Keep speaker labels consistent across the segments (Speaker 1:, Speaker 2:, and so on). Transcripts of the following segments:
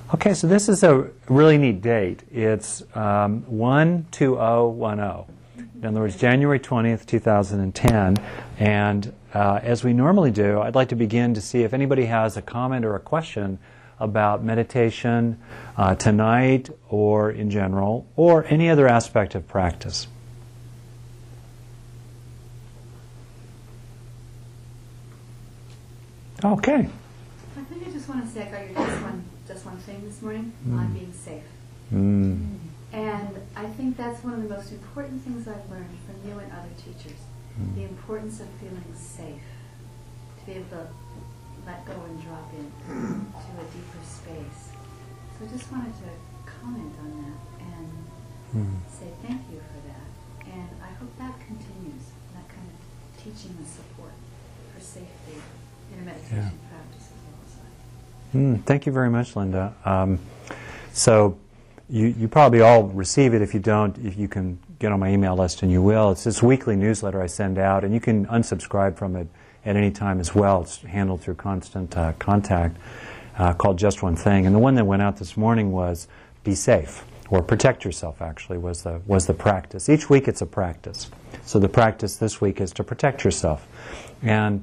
Speaker 1: Okay, so this is a really neat date. It's 1/2010. In other words, January 20th, 2010. And as we normally do, I'd like to begin to see if anybody has a comment or a question about meditation tonight or in general, or any other aspect of practice. Okay.
Speaker 2: I think I just want to say I got your just one thing this morning on being safe. And I think that's one of the most important things I've learned from you and other teachers. The importance of feeling safe. To be able to let go and drop in to a deeper space. So I just wanted to comment on that and say thank you for that. And I hope that continues, that kind of teaching and support for safety in a meditation practice as well as
Speaker 1: Thank you very much, Linda. So you probably all receive it. If you don't, if you can get on my email list, and you will. It's this weekly newsletter I send out, and you can unsubscribe from it at any time as well. It's handled through Constant Contact, called Just One Thing. And the one that went out this morning was Be Safe, or Protect Yourself, actually, was the practice. Each week it's a practice. So the practice this week is to protect yourself. And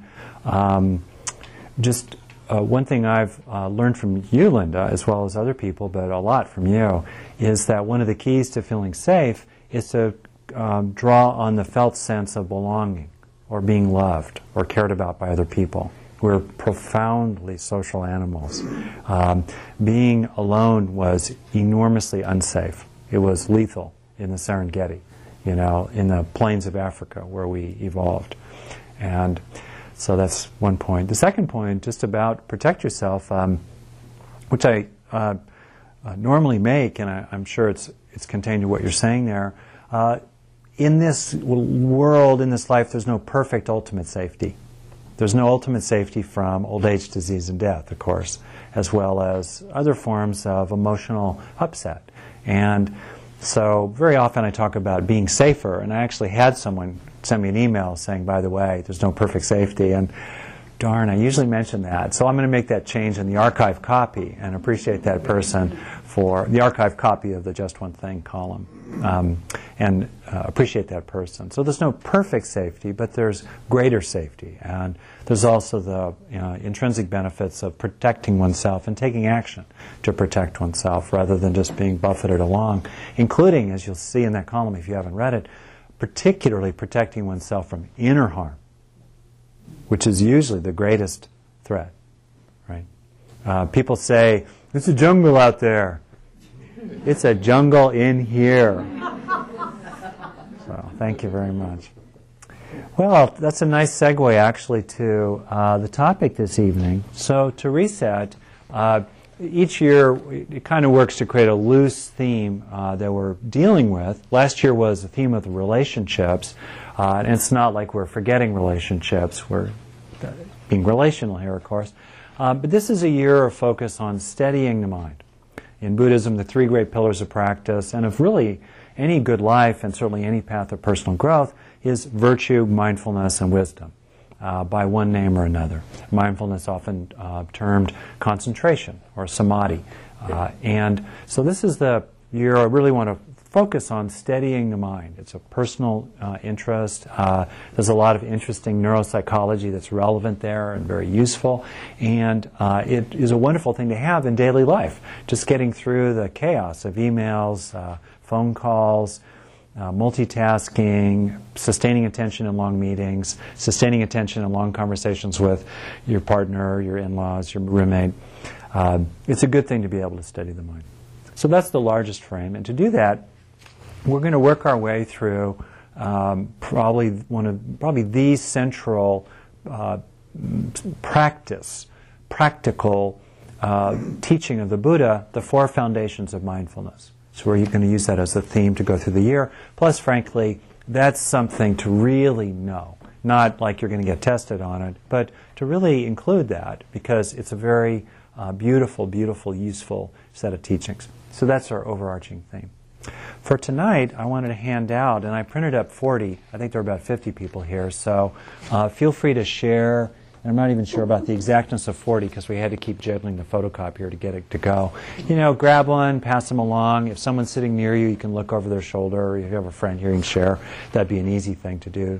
Speaker 1: one thing I've learned from you, Linda, as well as other people, but a lot from you, is that one of the keys to feeling safe is to draw on the felt sense of belonging, or being loved, or cared about by other people. We're profoundly social animals. Being alone was enormously unsafe. It was lethal in the Serengeti, in the plains of Africa where we evolved. And so that's one point. The second point, just about protect yourself, which I normally make, and I'm sure it's contained in what you're saying there. In this world, in this life, there's no perfect ultimate safety. There's no ultimate safety from old age, disease, and death, of course, as well as other forms of emotional upset. And so very often I talk about being safer, and I actually had someone send me an email saying, by the way, there's no perfect safety, and darn, I usually mention that. So I'm going to make that change in the archive copy and appreciate that person for the archive copy of the Just One Thing column, and appreciate that person. So there's no perfect safety, but there's greater safety. And there's also the intrinsic benefits of protecting oneself and taking action to protect oneself rather than just being buffeted along, including, as you'll see in that column if you haven't read it, particularly protecting oneself from inner harm, which is usually the greatest threat, right? People say, it's a jungle out there. It's a jungle in here. So, thank you very much. Well, that's a nice segue, actually, to the topic this evening. So, to reset, each year it kind of works to create a loose theme that we're dealing with. Last year was the theme of the relationships, and it's not like we're forgetting relationships. We're being relational here, of course. But this is a year of focus on steadying the mind. In Buddhism, the three great pillars of practice, and of really any good life, and certainly any path of personal growth, is virtue, mindfulness, and wisdom, by one name or another. Mindfulness often termed concentration or samadhi. And so this is the year I really want to focus on steadying the mind. It's a personal interest. There's a lot of interesting neuropsychology that's relevant there and very useful. And it is a wonderful thing to have in daily life, just getting through the chaos of emails, phone calls, multitasking, sustaining attention in long meetings, sustaining attention in long conversations with your partner, your in-laws, your roommate. It's a good thing to be able to steady the mind. So that's the largest frame. And to do that, we're going to work our way through probably the central practical teaching of the Buddha, the four foundations of mindfulness. So we're going to use that as a theme to go through the year. Plus, frankly, that's something to really know. Not like you're going to get tested on it, but to really include that, because it's a very beautiful, useful set of teachings. So that's our overarching theme. For tonight, I wanted to hand out, and I printed up 40. I think there are about 50 people here, so feel free to share And I'm not even sure about the exactness of 40 because we had to keep jiggling the photocopier to get it to go. Grab one, pass them along. If someone's sitting near you, you can look over their shoulder. Or if you have a friend here, you can share. That'd be an easy thing to do.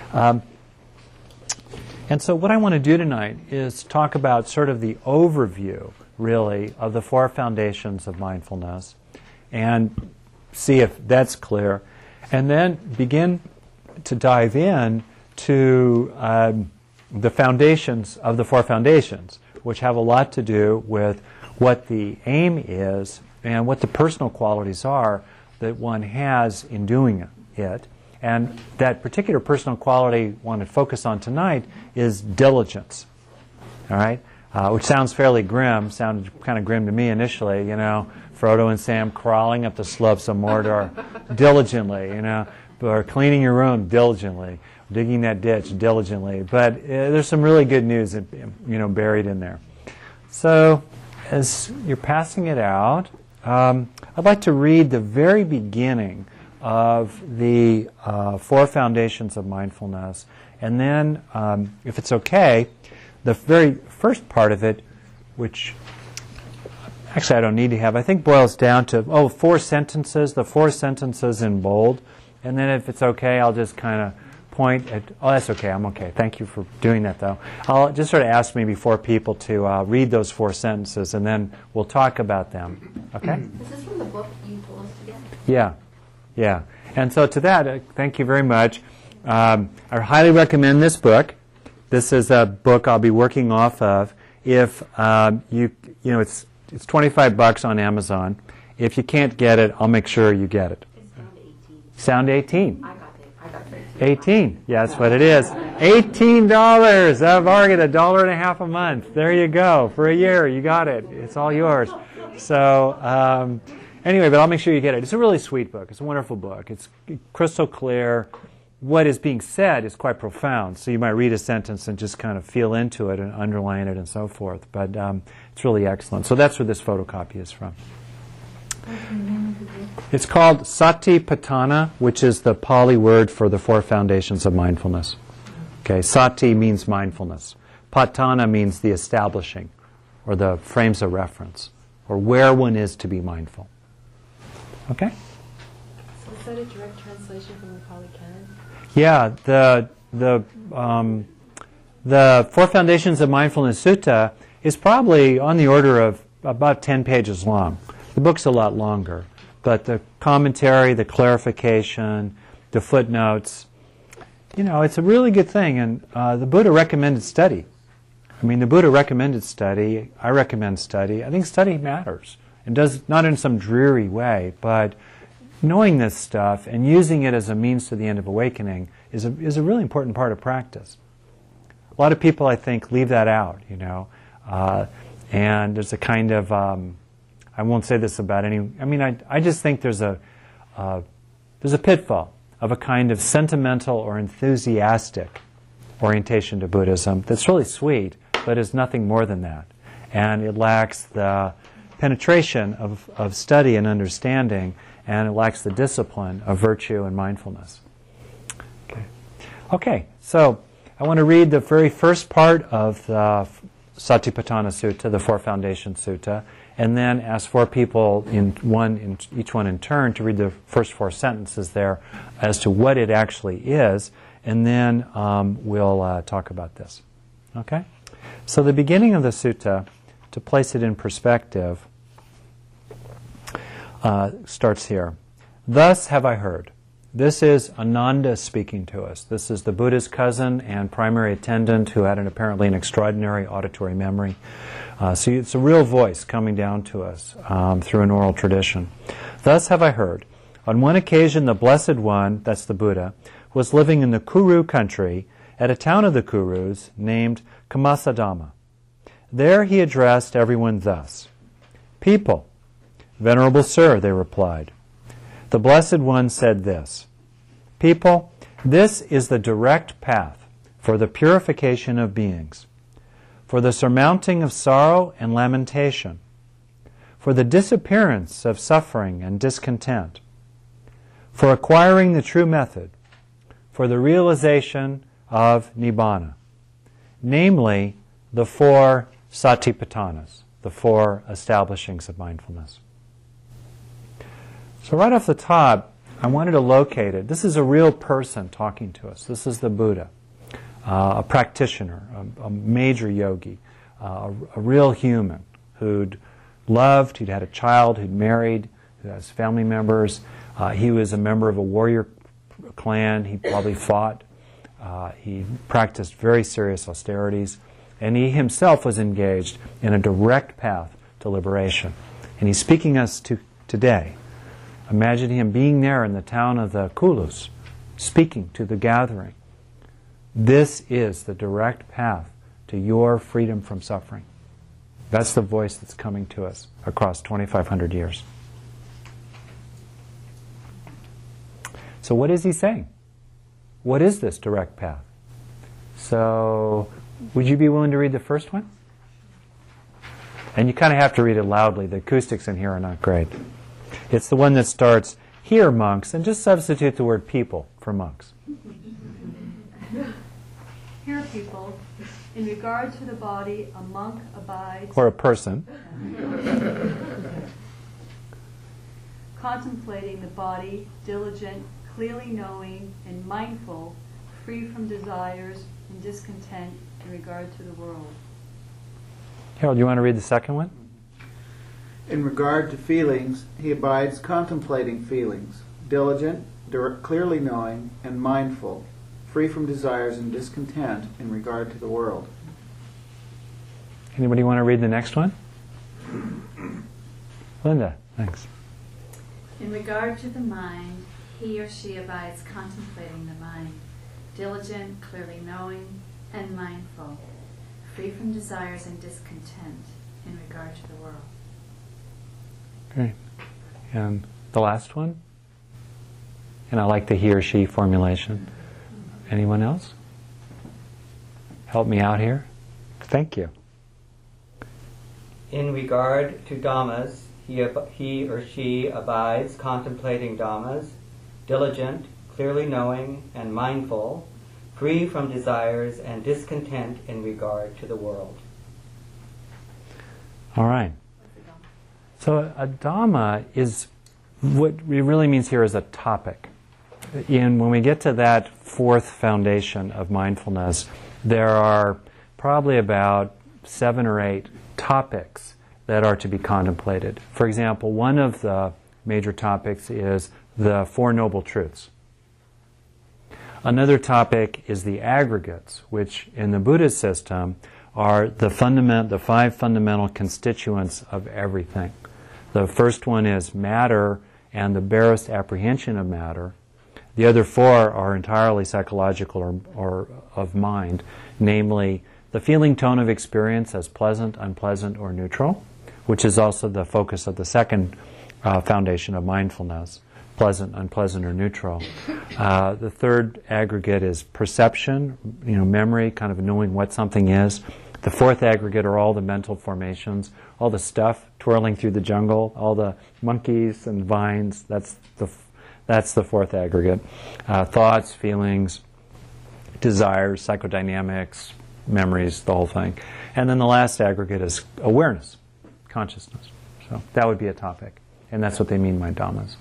Speaker 1: And so what I want to do tonight is talk about sort of the overview, really, of the 4 foundations of mindfulness and see if that's clear. And then begin to dive in to the foundations of the 4 foundations, which have a lot to do with what the aim is and what the personal qualities are that one has in doing it. And that particular personal quality I want to focus on tonight is diligence. All right? Which sounds fairly grim, sounded kind of grim to me initially, Frodo and Sam crawling up the slopes of Mordor diligently, or cleaning your room diligently, digging that ditch diligently. But there's some really good news, buried in there. So as you're passing it out, I'd like to read the very beginning of the 4 foundations of mindfulness. And then, if it's okay, the very first part of it, which actually I don't need to have, I think boils down to, 4 sentences, the 4 sentences in bold. And then if it's okay, I'll just kind of point at, that's okay, I'm okay. Thank you for doing that, though. I'll just sort of ask maybe 4 people to read those 4 sentences, and then we'll talk about them. Okay?
Speaker 2: Is this from the book you told us to get?
Speaker 1: Yeah. And so to that, thank you very much. I highly recommend this book. This is a book I'll be working off of. If it's $25 on Amazon. If you can't get it, I'll make sure you get it.
Speaker 2: It's Sound 18.
Speaker 1: Sound 18.
Speaker 2: I got 13.
Speaker 1: 18. Yeah, that's what it is. $18. I've already got $1.50 a month. There you go. For a year, you got it. It's all yours. So anyway, but I'll make sure you get it. It's a really sweet book. It's a wonderful book. It's crystal clear. What is being said is quite profound. So you might read a sentence and just kind of feel into it and underline it and so forth. But it's really excellent. So that's where this photocopy is from. It's called Satipatthana, which is the Pali word for the 4 foundations of mindfulness. Okay, Sati means mindfulness. Patthana means the establishing, or the frames of reference, or where one is to be mindful. Okay?
Speaker 3: So is that a direct translation from the Pali Canon?
Speaker 1: Yeah, the 4 Foundations of Mindfulness Sutta is probably on the order of about 10 pages long. The book's a lot longer, but the commentary, the clarification, the footnotes, it's a really good thing. And the Buddha recommended study. The Buddha recommended study. I recommend study. I think study matters. It does not in some dreary way, but knowing this stuff and using it as a means to the end of awakening is a really important part of practice. A lot of people, I think, leave that out, and there's a kind of, I won't say this about any, I just think there's a pitfall of a kind of sentimental or enthusiastic orientation to Buddhism that's really sweet, but is nothing more than that. And it lacks the penetration of study and understanding, and it lacks the discipline of virtue and mindfulness. Okay, so I want to read the very first part of the Satipatthana Sutta, the 4 Foundation Sutta, and then ask 4 people, each one in turn, to read the first 4 sentences there as to what it actually is, and then we'll talk about this. Okay? So the beginning of the sutta, to place it in perspective, starts here. Thus have I heard. This is Ananda speaking to us. This is the Buddha's cousin and primary attendant who had apparently an extraordinary auditory memory. So it's a real voice coming down to us through an oral tradition. Thus have I heard. On one occasion, the Blessed One, that's the Buddha, was living in the Kuru country at a town of the Kurus named Kamasadama. There he addressed everyone thus. People, Venerable Sir, they replied. The Blessed One said this, People, this is the direct path for the purification of beings, for the surmounting of sorrow and lamentation, for the disappearance of suffering and discontent, for acquiring the true method, for the realization of Nibbana. namely the 4 satipatthanas, the 4 establishings of mindfulness. So right off the top, I wanted to locate it. This is a real person talking to us. This is the Buddha, a practitioner, a major yogi, a real human who'd loved, who'd had a child, who'd married, who has family members. He was a member of a warrior clan. He probably fought. He practiced very serious austerities. And he himself was engaged in a direct path to liberation. And he's speaking us to today. Imagine him being there in the town of the Kulus, speaking to the gathering. This is the direct path to your freedom from suffering. That's the voice that's coming to us across 2,500 years. So what is he saying? What is this direct path? So, would you be willing to read the first one? And you kind of have to read it loudly. The acoustics in here are not great. It's the one that starts, "Here, monks," and just substitute the word people for monks.
Speaker 4: Here, people, in regard to the body, a monk abides...
Speaker 1: Or a person.
Speaker 4: Contemplating the body, diligent, clearly knowing, and mindful, free from desires and discontent in regard to the world.
Speaker 1: Harold, you want to read the second one?
Speaker 5: In regard to feelings, he abides contemplating feelings, diligent, clearly knowing, and mindful, free from desires and discontent in regard to the world.
Speaker 1: Anybody want to read the next one? Linda, thanks.
Speaker 2: In regard to the mind, he or she abides contemplating the mind, diligent, clearly knowing, and mindful, free from desires and discontent in regard to the world.
Speaker 1: Great. And the last one? And I like the he or she formulation. Anyone else? Help me out here. Thank you.
Speaker 6: In regard to Dhammas, he or she abides contemplating Dhammas, diligent, clearly knowing, and mindful, free from desires and discontent in regard to the world.
Speaker 1: All right. So a Dhamma is, what it really means here is a topic. When we get to that 4th foundation of mindfulness, there are probably about 7 or 8 topics that are to be contemplated. For example, one of the major topics is the 4 Noble Truths. Another topic is the aggregates, which in the Buddhist system are the 5 fundamental constituents of everything. The first one is matter and the barest apprehension of matter. The other 4 are entirely psychological or of mind, namely the feeling tone of experience as pleasant, unpleasant, or neutral, which is also the focus of the 2nd foundation of mindfulness, pleasant, unpleasant, or neutral. The 3rd aggregate is perception, memory, kind of knowing what something is. The 4th aggregate are all the mental formations, all the stuff twirling through the jungle, all the monkeys and vines. That's the 4th aggregate. Thoughts, feelings, desires, psychodynamics, memories, the whole thing. And then the last aggregate is awareness, consciousness. So that would be a topic. And that's what they mean by Dhammas.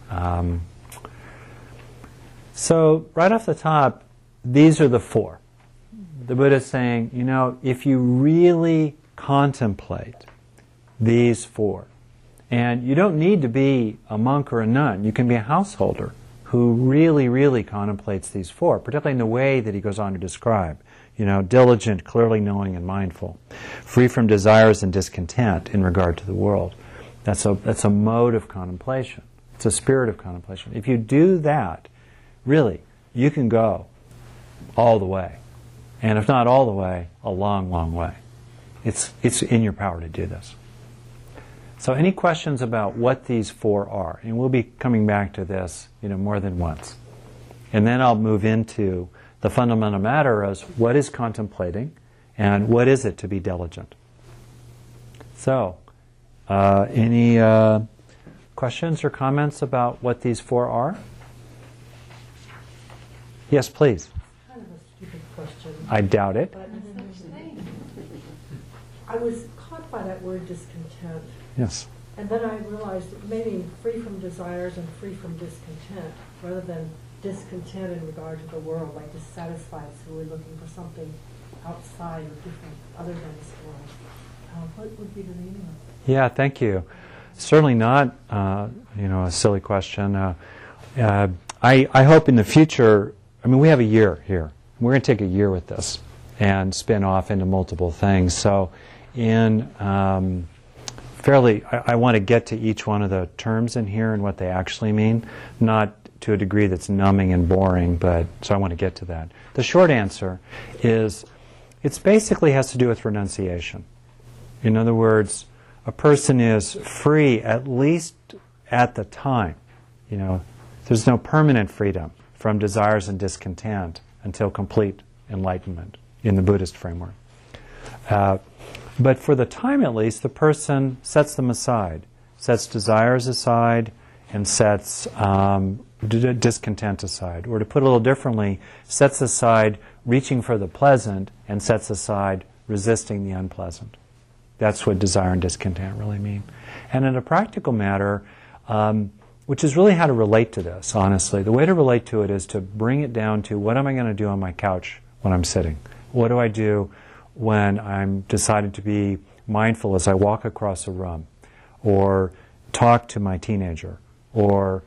Speaker 1: So right off the top, these are the 4. The Buddha is saying, if you really contemplate these 4, and you don't need to be a monk or a nun, you can be a householder who really, really contemplates these 4, particularly in the way that he goes on to describe. Diligent, clearly knowing, and mindful, free from desires and discontent in regard to the world. That's a mode of contemplation. It's a spirit of contemplation. If you do that, really, you can go all the way. And if not all the way, a long, long way. It's in your power to do this. So any questions about what these 4 are? And we'll be coming back to this, more than once. And then I'll move into the fundamental matter as what is contemplating and what is it to be diligent. So, any questions or comments about what these 4 are? Yes, please.
Speaker 3: Kind of a stupid question.
Speaker 1: I doubt it.
Speaker 3: But
Speaker 7: I was caught by that word discontent.
Speaker 1: Yes.
Speaker 7: And then I realized that maybe free from desires and free from discontent, rather than discontent in regard to the world, like dissatisfied, so we're looking for something outside or different other than this world. What would be the meaning of it?
Speaker 1: Yeah, thank you. Certainly not, a silly question. I hope in the future, we have a year here. We're going to take a year with this and spin off into multiple things. So in I want to get to each one of the terms in here and what they actually mean, not to a degree that's numbing and boring, but so I want to get to that. The short answer is it basically has to do with renunciation. In other words, a person is free at least at the time. There's no permanent freedom from desires and discontent until complete enlightenment in the Buddhist framework. But for the time at least, the person sets them aside, sets desires aside, and sets discontent aside. Or to put it a little differently, sets aside reaching for the pleasant and sets aside resisting the unpleasant. That's what desire and discontent really mean. And in a practical matter, which is really how to relate to this, honestly, the way to relate to it is to bring it down to what am I going to do on my couch when I'm sitting? What do I do when I'm decided to be mindful as I walk across a room, or talk to my teenager, or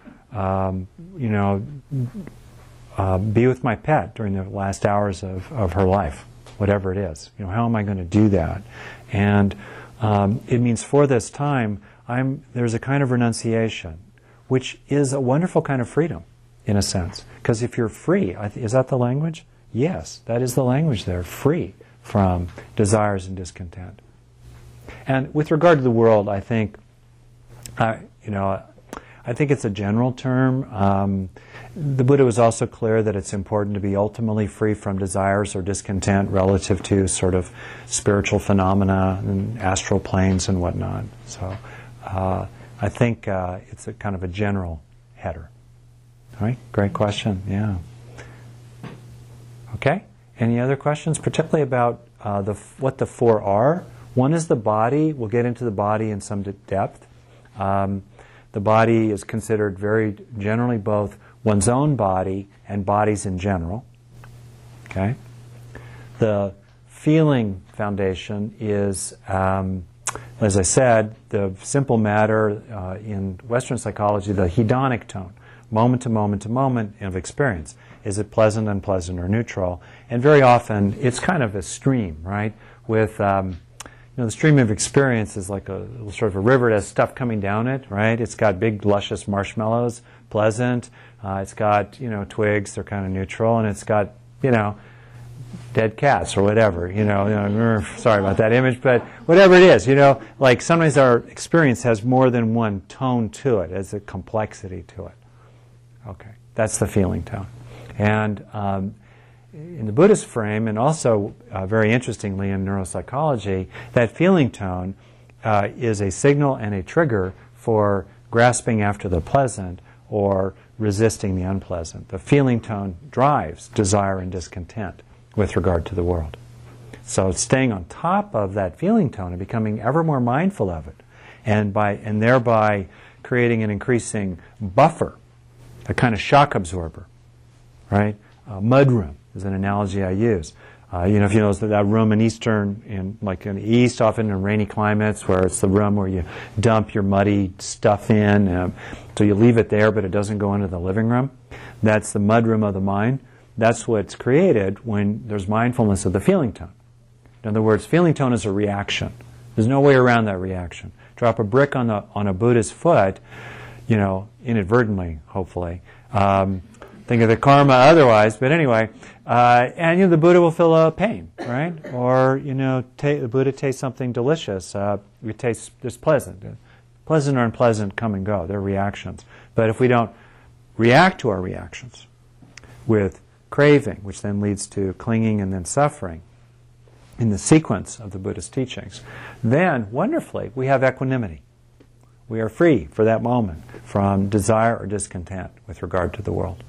Speaker 1: be with my pet during the last hours of her life, whatever it is. How am I going to do that? And it means for this time, there's a kind of renunciation, which is a wonderful kind of freedom, in a sense. Because if you're free, is that the language? Yes, that is the language there, free from desires and discontent. And with regard to the world, I think, I think it's a general term. The Buddha was also clear that it's important to be ultimately free from desires or discontent relative to sort of spiritual phenomena and astral planes and whatnot. So I think it's a kind of a general header. All right, great question. Yeah. Okay. Any other questions, particularly about what the four are? One is the body. We'll get into the body in some depth. The body is considered very generally both one's own body and bodies in general. Okay. The feeling foundation is, as I said, the simple matter in Western psychology, the hedonic tone, moment to moment to moment of experience. Is it pleasant, unpleasant, or neutral? And very often, it's kind of a stream, right? With the stream of experience is like a sort of a river that has stuff coming down it, right? It's got big, luscious marshmallows, pleasant. It's got twigs, they're kind of neutral, and it's got dead cats or whatever. Sorry about that image, but whatever it is, like sometimes our experience has more than one tone to it, as a complexity to it. Okay, that's the feeling tone. And in the Buddhist frame, and also very interestingly in neuropsychology, that feeling tone is a signal and a trigger for grasping after the pleasant or resisting the unpleasant. The feeling tone drives desire and discontent with regard to the world. So staying on top of that feeling tone and becoming ever more mindful of it, and thereby creating an increasing buffer, a kind of shock absorber, right? Mud room is an analogy I use. If you know that room in in the East, often in rainy climates, where it's the room where you dump your muddy stuff in, so you leave it there, but it doesn't go into the living room. That's the mud room of the mind. That's what's created when there's mindfulness of the feeling tone. In other words, feeling tone is a reaction. There's no way around that reaction. Drop a brick on a Buddha's foot, inadvertently, hopefully. Think of the karma otherwise, but anyway, and the Buddha will feel a pain, right? Or the Buddha tastes something delicious. We taste this pleasant or unpleasant come and go. They're reactions. But if we don't react to our reactions with craving, which then leads to clinging and then suffering, in the sequence of the Buddhist teachings, then wonderfully we have equanimity. We are free for that moment from desire or discontent with regard to the world.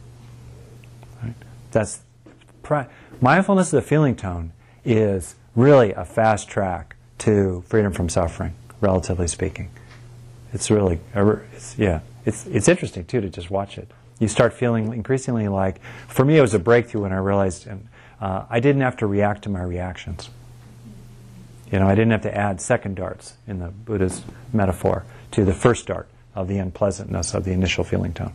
Speaker 1: That's mindfulness of the feeling tone is really a fast track to freedom from suffering, relatively speaking. It's really, it's interesting too to just watch it. You start feeling increasingly like, for me it was a breakthrough when I realized I didn't have to react to my reactions. I didn't have to add second darts in the Buddha's metaphor to the first dart of the unpleasantness of the initial feeling tone.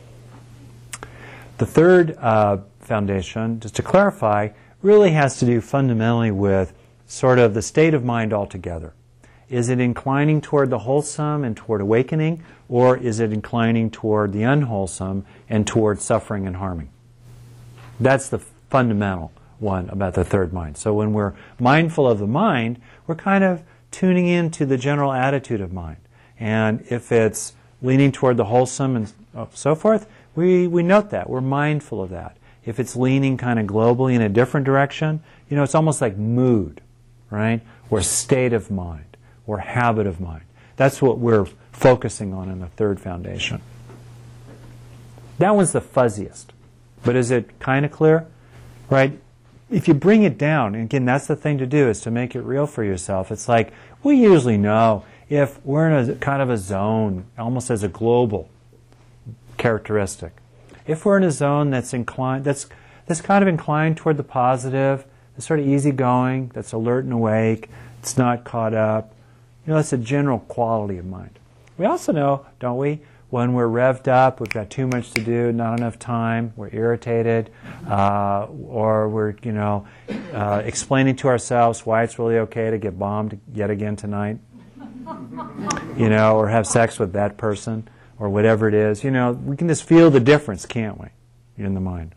Speaker 1: The third foundation, just to clarify, really has to do fundamentally with sort of the state of mind altogether. Is it inclining toward the wholesome and toward awakening, or is it inclining toward the unwholesome and toward suffering and harming? That's the fundamental one about the third mind. So when we're mindful of the mind, we're kind of tuning into the general attitude of mind. And if it's leaning toward the wholesome and so forth, we note that. We're mindful of that. If it's leaning kind of globally in a different direction, it's almost like mood, right? Or state of mind, or habit of mind. That's what we're focusing on in the third foundation. That one's the fuzziest. But is it kind of clear? Right? If you bring it down, and again, that's the thing to do, is to make it real for yourself. It's like, we usually know if we're in a kind of a zone, almost as a global characteristic. If we're in a zone that's inclined, that's kind of inclined toward the positive, that's sort of easygoing, that's alert and awake, it's not caught up, that's a general quality of mind. We also know, don't we, when we're revved up, we've got too much to do, not enough time, we're irritated, or we're, explaining to ourselves why it's really okay to get bombed yet again tonight, or have sex with that person, or whatever it is. We can just feel the difference, can't we, in the mind.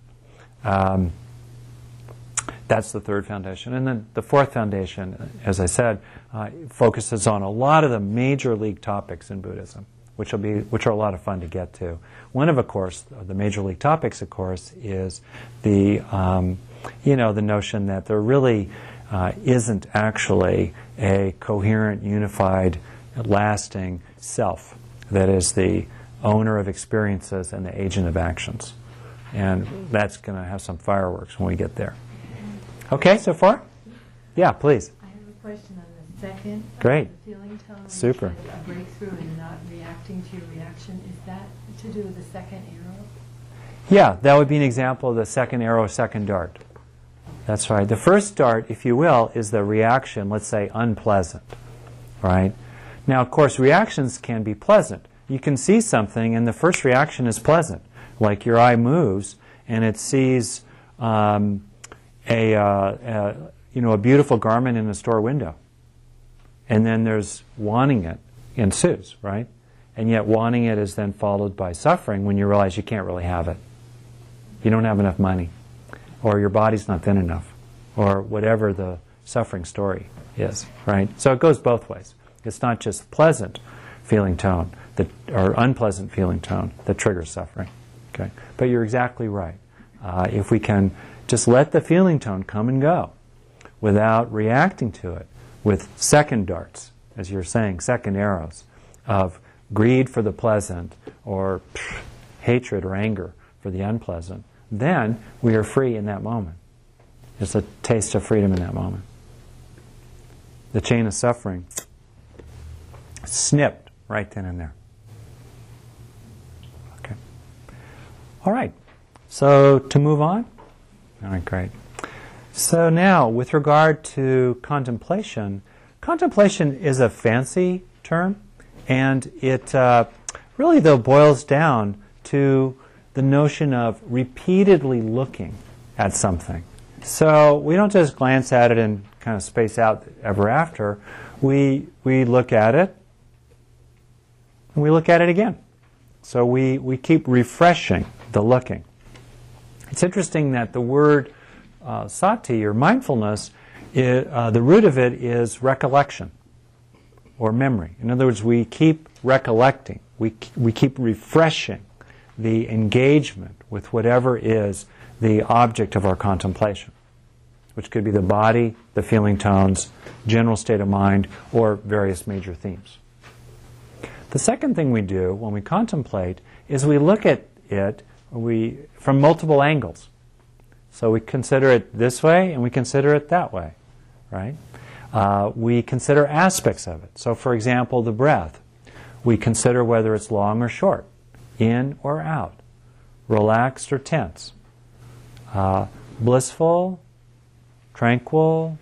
Speaker 1: That's the third foundation. And then the fourth foundation, as I said, focuses on a lot of the major league topics in Buddhism, which are a lot of fun to get to. One of course, the major league topics, of course, is the the notion that there really isn't actually a coherent, unified, lasting self that is the owner of experiences and the agent of actions. And that's going to have some fireworks when we get there. Okay, so far? Yeah, please.
Speaker 3: I have a question on the second.
Speaker 1: Great.
Speaker 3: The feeling tone.
Speaker 1: Super.
Speaker 3: A breakthrough and not reacting to your reaction. Is that to do with the second arrow?
Speaker 1: Yeah, that would be an example of the second arrow, second dart. That's right. The first dart, if you will, is the reaction, let's say unpleasant. Right? Now, of course, reactions can be pleasant. You can see something and the first reaction is pleasant. Like your eye moves and it sees a beautiful garment in a store window. And then there's wanting it ensues, right? And yet wanting it is then followed by suffering when you realize you can't really have it. You don't have enough money. Or your body's not thin enough. Or whatever the suffering story is, right? So it goes both ways. It's not just pleasant feeling tone or unpleasant feeling tone that triggers suffering. Okay? But you're exactly right. If we can just let the feeling tone come and go without reacting to it with second darts, as you're saying, second arrows of greed for the pleasant or hatred or anger for the unpleasant, then we are free in that moment. It's a taste of freedom in that moment. The chain of suffering snipped right then and there. Okay. All right. So to move on. All right, great. So now, with regard to contemplation, contemplation is a fancy term, and it really, though, boils down to the notion of repeatedly looking at something. So we don't just glance at it and kind of space out ever after. We look at it, and we look at it again. So we keep refreshing the looking. It's interesting that the word sati, or mindfulness, the root of it is recollection or memory. In other words, we keep recollecting. We keep refreshing the engagement with whatever is the object of our contemplation, which could be the body, the feeling tones, general state of mind, or various major themes. The second thing we do when we contemplate is we look at it from multiple angles. So we consider it this way and we consider it that way, right? We consider aspects of it. So, for example, the breath. We consider whether it's long or short, in or out, relaxed or tense, blissful, tranquil,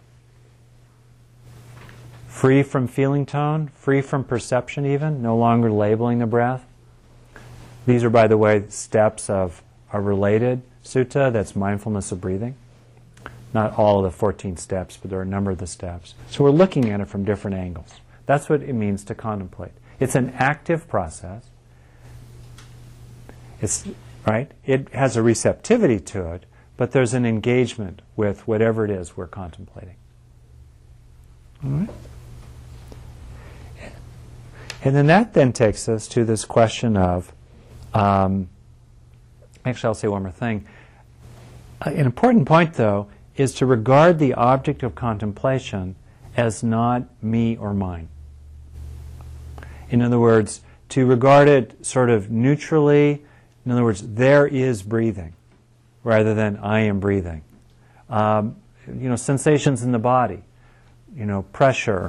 Speaker 1: free from feeling tone, free from perception even, no longer labeling the breath. These are, by the way, steps of a related sutta, that's mindfulness of breathing. Not all of the 14 steps, but there are a number of the steps. So we're looking at it from different angles. That's what it means to contemplate. It's an active process. Right? It has a receptivity to it, but there's an engagement with whatever it is we're contemplating. All right? And then that then takes us to this question of, actually I'll say one more thing. An important point, though, is to regard the object of contemplation as not me or mine. In other words, to regard it sort of neutrally. In other words, there is breathing, rather than I am breathing. Sensations in the body, pressure,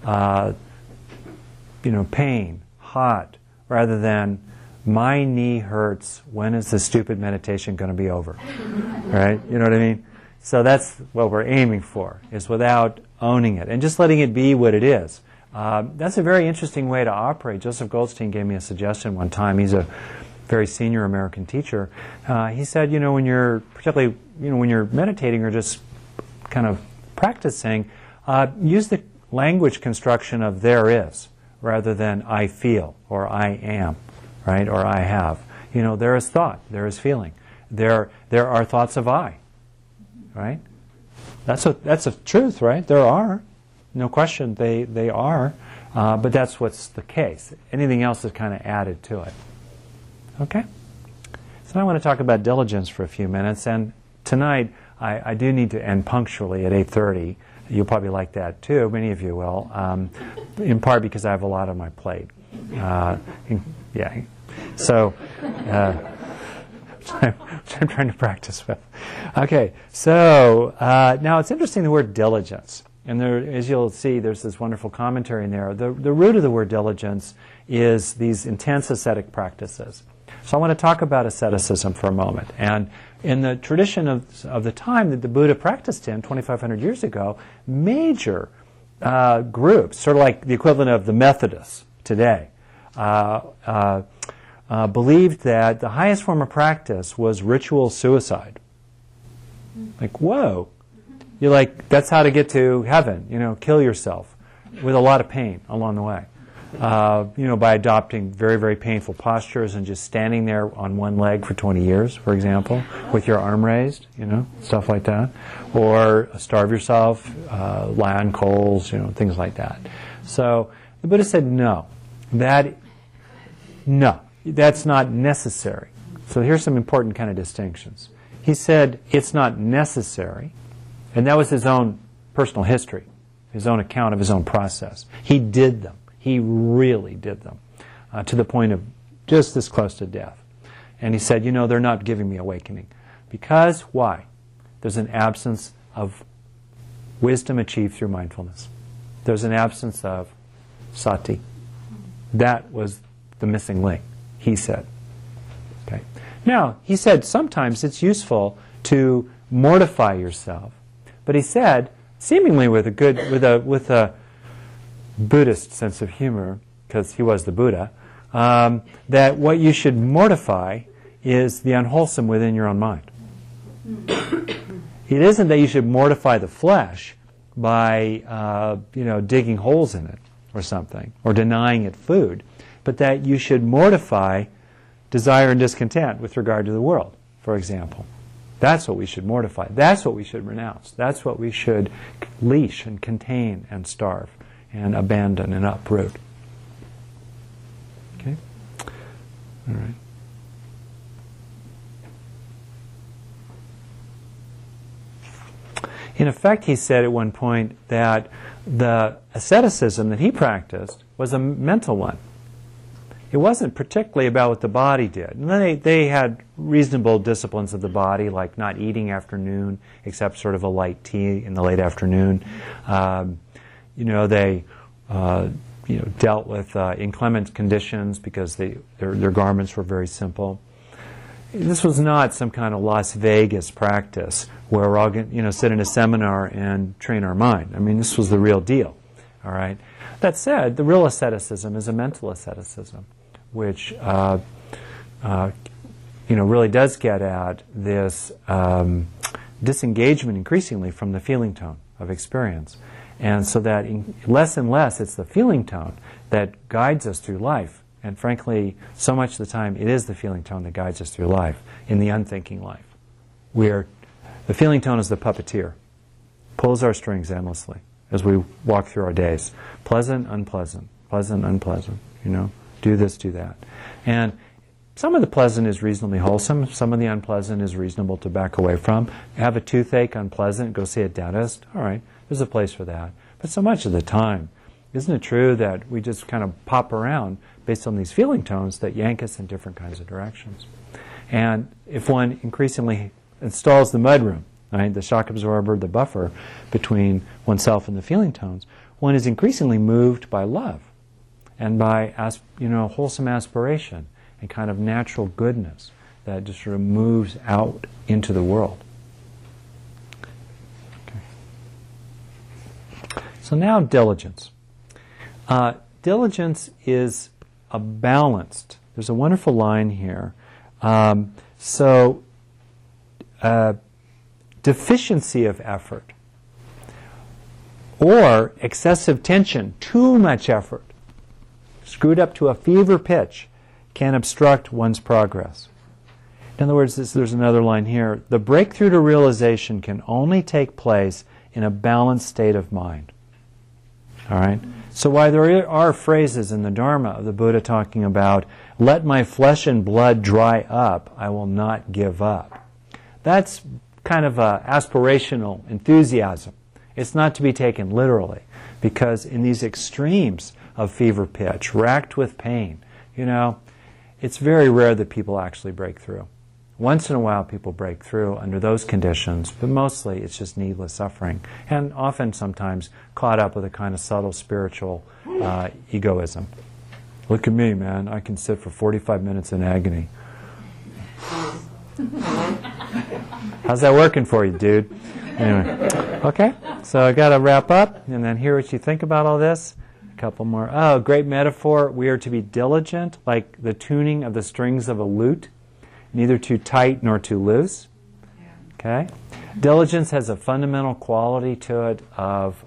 Speaker 1: pain, hot, rather than my knee hurts, when is this stupid meditation going to be over? Right? You know what I mean? So that's what we're aiming for, is without owning it and just letting it be what it is. That's a very interesting way to operate. Joseph Goldstein gave me a suggestion one time. He's a very senior American teacher. He said, when you're particularly, when you're meditating or just kind of practicing, use the language construction of there is rather than I feel or I am, right? Or I have. There is thought, there is feeling. There are thoughts of I, right? That's a truth, right? There are. No question, they are. But that's what's the case. Anything else is kind of added to it. Okay? So now I want to talk about diligence for a few minutes. And tonight, I do need to end punctually at 8:30. You'll probably like that too. Many of you will. In part because I have a lot on my plate. Yeah. So, I'm trying to practice with. Okay. So, now it's interesting, the word diligence. And there, as you'll see, there's this wonderful commentary in there. The root of the word diligence is these intense ascetic practices. So I want to talk about asceticism for a moment. And in the tradition of the time that the Buddha practiced in, 2,500 years ago, major groups, sort of like the equivalent of the Methodists today, believed that the highest form of practice was ritual suicide. Like, whoa. You're like, that's how to get to heaven, kill yourself with a lot of pain along the way. By adopting very, very painful postures and just standing there on one leg for 20 years, for example, with your arm raised, stuff like that. Or starve yourself, lie on coals, things like that. So the Buddha said, no, that's not necessary. So here's some important kind of distinctions. He said it's not necessary. And that was his own personal history, his own account of his own process. He did them. He really did them to the point of just this close to death. And he said, they're not giving me awakening. Because, why? There's an absence of wisdom achieved through mindfulness. There's an absence of sati. That was the missing link, he said. Okay. Now, he said sometimes it's useful to mortify yourself. But he said, seemingly with a Buddhist sense of humor, because he was the Buddha, that what you should mortify is the unwholesome within your own mind. It isn't that you should mortify the flesh by, digging holes in it or something, or denying it food, but that you should mortify desire and discontent with regard to the world, for example. That's what we should mortify. That's what we should renounce. That's what we should leash and contain and starve and abandon and uproot. Okay? All right. In effect, he said at one point that the asceticism that he practiced was a mental one. It wasn't particularly about what the body did. And they had reasonable disciplines of the body, like not eating after noon, except sort of a light tea in the late afternoon. they dealt with inclement conditions because their garments were very simple. This was not some kind of Las Vegas practice where we're all going to sit in a seminar and train our mind. I mean, this was the real deal. All right. That said, the real asceticism is a mental asceticism, which really does get at this disengagement increasingly from the feeling tone of experience. And so that less and less it's the feeling tone that guides us through life. And frankly, so much of the time it is the feeling tone that guides us through life in the unthinking life. The feeling tone is the puppeteer, pulls our strings endlessly as we walk through our days. Pleasant, unpleasant, pleasant, unpleasant, do this, do that. And some of the pleasant is reasonably wholesome. Some of the unpleasant is reasonable to back away from. Have a toothache, unpleasant, go see a dentist. All right, there's a place for that. But so much of the time, isn't it true that we just kind of pop around based on these feeling tones that yank us in different kinds of directions? And if one increasingly installs the mudroom, right, the shock absorber, the buffer between oneself and the feeling tones, one is increasingly moved by love and by wholesome aspiration and kind of natural goodness that just sort of moves out into the world. Okay. So now diligence. Diligence is a balanced. There's a wonderful line here. Deficiency of effort or excessive tension, too much effort, screwed up to a fever pitch, can obstruct one's progress. In other words, there's another line here. The breakthrough to realization can only take place in a balanced state of mind. All right? So while there are phrases in the Dharma of the Buddha talking about, let my flesh and blood dry up, I will not give up. That's kind of an aspirational enthusiasm. It's not to be taken literally, because in these extremes of fever pitch, racked with pain, it's very rare that people actually break through. Once in a while people break through under those conditions, but mostly it's just needless suffering, and often sometimes caught up with a kind of subtle spiritual egoism. Look at me, man. I can sit for 45 minutes in agony. How's that working for you, dude? Anyway, okay, so I got to wrap up and then hear what you think about all this. A couple more. Oh, great metaphor. We are to be diligent, like the tuning of the strings of a lute, neither too tight nor too loose. Okay? Diligence has a fundamental quality to it of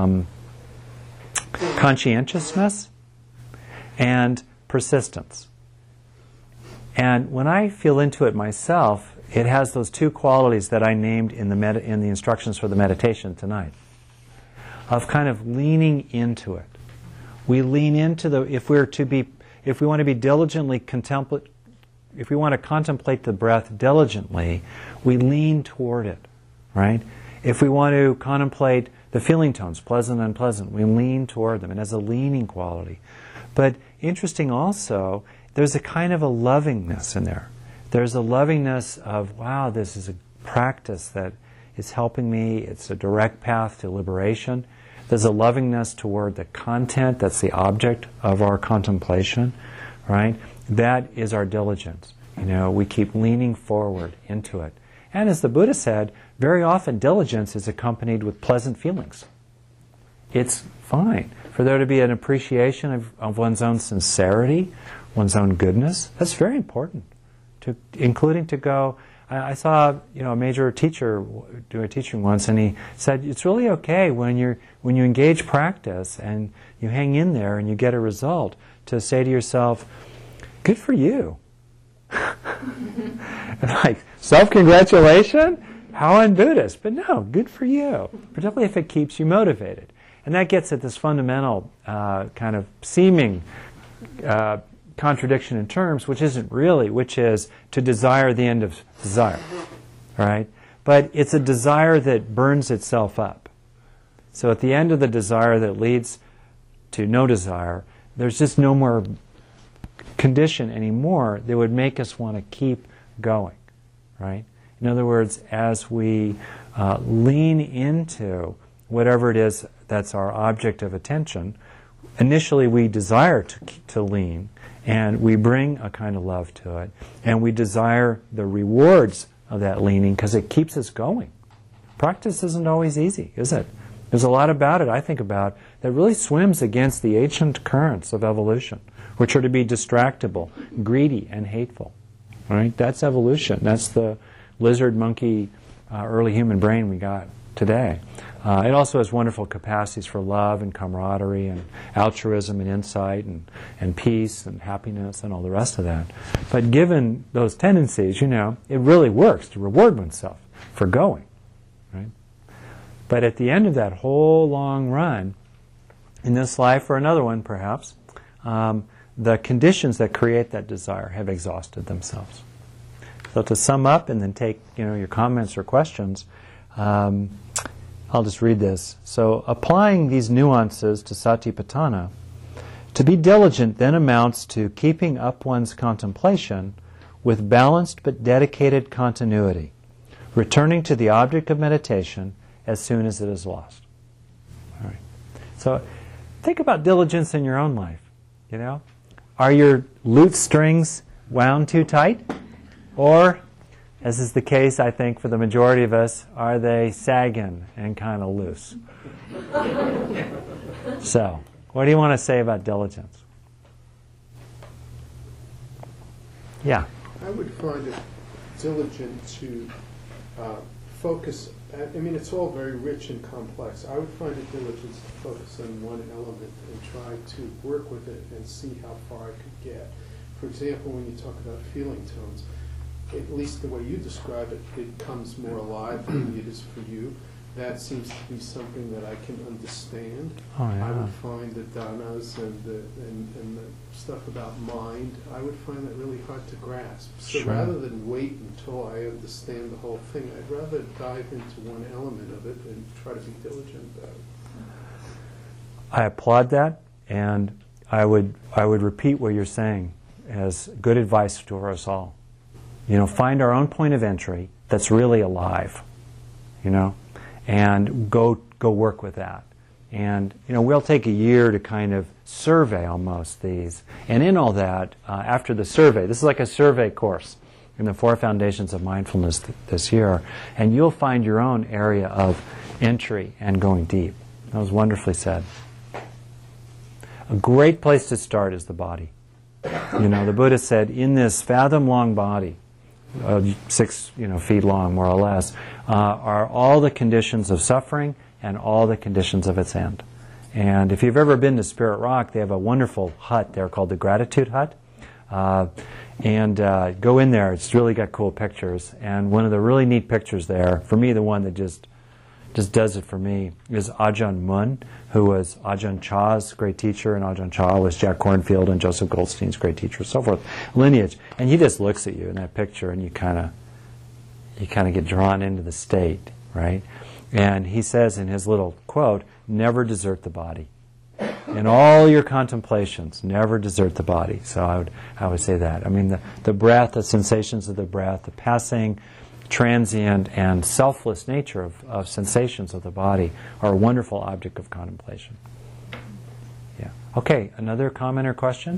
Speaker 1: conscientiousness and persistence. And when I feel into it myself, it has those two qualities that I named in the instructions for the meditation tonight, of kind of leaning into it. We lean into if we want to be diligently if we want to contemplate the breath diligently, we lean toward it, right? If we want to contemplate the feeling tones, pleasant, unpleasant, we lean toward them. It has a leaning quality. But interesting also, there's a kind of a lovingness in there. There's a lovingness of, wow, this is a practice that is helping me. It's a direct path to liberation. There's a lovingness toward the content that's the object of our contemplation, right? That is our diligence. We keep leaning forward into it. And as the Buddha said, very often diligence is accompanied with pleasant feelings. It's fine for there to be an appreciation of one's own sincerity, one's own goodness. That's very important, including to go. I saw a major teacher do a teaching once, and he said it's really okay when you engage practice and you hang in there and you get a result to say to yourself, good for you. Like, self-congratulation? How un-Buddhist. But no, good for you. Particularly if it keeps you motivated. And that gets at this fundamental kind of seeming contradiction in terms, which isn't really, which is to desire the end of desire. Right? But it's a desire that burns itself up. So at the end of the desire that leads to no desire, there's just no more condition anymore that would make us want to keep going, right? In other words, as we lean into whatever it is that's our object of attention, initially we desire to lean, and we bring a kind of love to it, and we desire the rewards of that leaning because it keeps us going. Practice isn't always easy, is it? There's a lot about it, I think about, that really swims against the ancient currents of evolution, which are to be distractible, greedy, and hateful. Right? That's evolution. That's the lizard, monkey, early human brain we got today. It also has wonderful capacities for love and camaraderie and altruism and insight and peace and happiness and all the rest of that. But given those tendencies, it really works to reward oneself for going. Right? But at the end of that whole long run, in this life or another one perhaps, the conditions that create that desire have exhausted themselves. So to sum up and then take your comments or questions, I'll just read this. So applying these nuances to Satipatthana, to be diligent then amounts to keeping up one's contemplation with balanced but dedicated continuity, returning to the object of meditation as soon as it is lost. All right. So think about diligence in your own life. Are your lute strings wound too tight? Or, as is the case, I think, for the majority of us, are they sagging and kind of loose? So, what do you want to say about diligence? Yeah.
Speaker 8: I would find it diligent to focus. It's all very rich and complex. I would find it diligent to focus on one element and try to work with it and see how far I could get. For example, when you talk about feeling tones, at least the way you describe it, it comes more alive than it is for you. That seems to be something that I can understand.
Speaker 1: Oh, yeah.
Speaker 8: I would find the dhanas and the stuff about mind, I would find that really hard to grasp. So
Speaker 1: Sure.
Speaker 8: rather than wait until I understand the whole thing, I'd rather dive into one element of it and try to be diligent about it.
Speaker 1: I applaud that, and I would repeat what you're saying as good advice to us all. Find our own point of entry that's really alive, and go work with that. And we'll take a year to kind of survey almost these. And in all that, after the survey, this is like a survey course in the 4 Foundations of Mindfulness this year, and you'll find your own area of entry and going deep. That was wonderfully said. A great place to start is the body. The Buddha said, in this fathom-long body, 6 feet long, more or less, are all the conditions of suffering and all the conditions of its end. And if you've ever been to Spirit Rock, they have a wonderful hut there called the Gratitude Hut. And go in there. It's really got cool pictures. And one of the really neat pictures there, for me, the one that just does it for me, is Ajahn Mun, who was Ajahn Chah's great teacher, and Ajahn Chah was Jack Kornfield and Joseph Goldstein's great teacher, so forth, lineage. And he just looks at you in that picture, and you kind of get drawn into the state, right? And he says in his little quote, never desert the body. In all your contemplations, never desert the body. So I would say that. The breath, the sensations of the breath, the passing, transient, and selfless nature of sensations of the body are a wonderful object of contemplation. Yeah. Okay, another comment or question?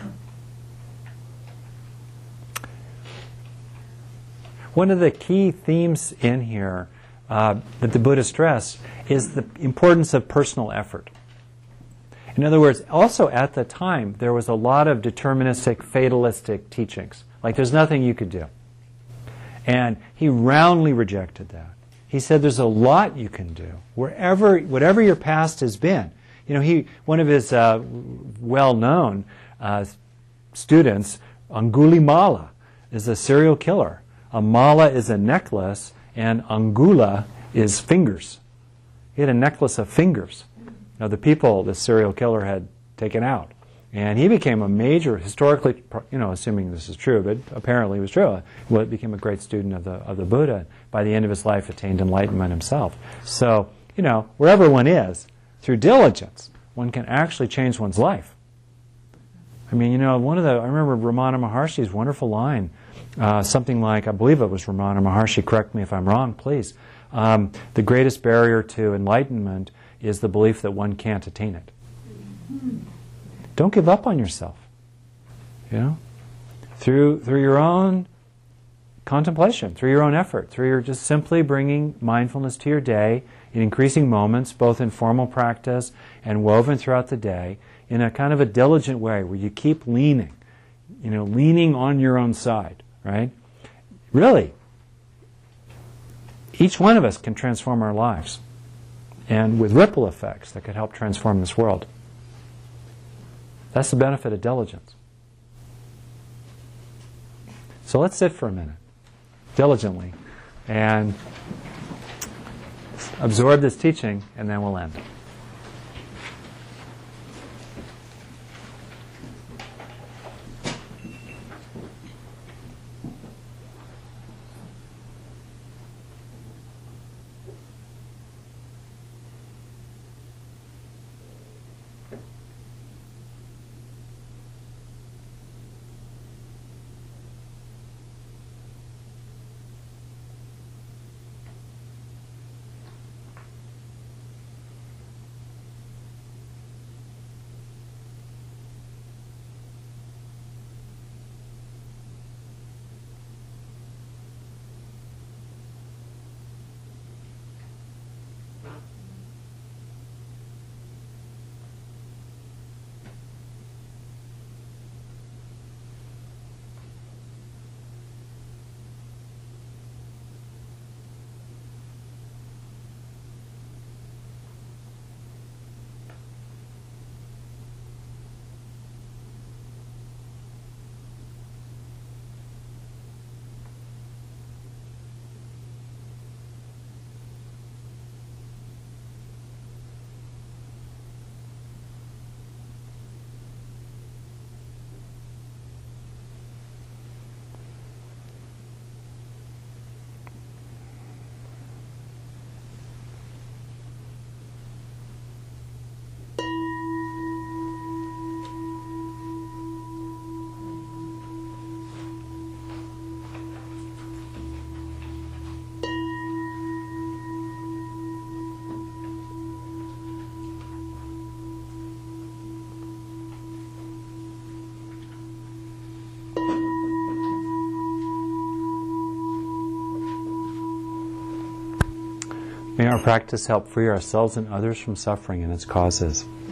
Speaker 1: One of the key themes in here that the Buddha stressed is the importance of personal effort. In other words, also at the time, there was a lot of deterministic, fatalistic teachings. Like there's nothing you could do. And he roundly rejected that. He said there's a lot you can do, whatever your past has been. One of his well-known students, Angulimala, is a serial killer. A mala is a necklace, and angula is fingers. He had a necklace of fingers. Now, the people the serial killer had taken out. And he became a major, historically, assuming this is true, but apparently it was true, became a great student of the Buddha. By the end of his life, attained enlightenment himself. So, wherever one is, through diligence, one can actually change one's life. I remember Ramana Maharshi's wonderful line, something like, I believe it was Ramana Maharshi, correct me if I'm wrong, please. The greatest barrier to enlightenment is the belief that one can't attain it. Don't give up on yourself. You know? Through your own contemplation, through your own effort, through your just simply bringing mindfulness to your day in increasing moments, both in formal practice and woven throughout the day, in a kind of a diligent way where you keep leaning, leaning on your own side, right? Really, each one of us can transform our lives, and with ripple effects that could help transform this world. That's the benefit of diligence. So let's sit for a minute, diligently, and absorb this teaching, and then we'll end. May our practice help free ourselves and others from suffering and its causes.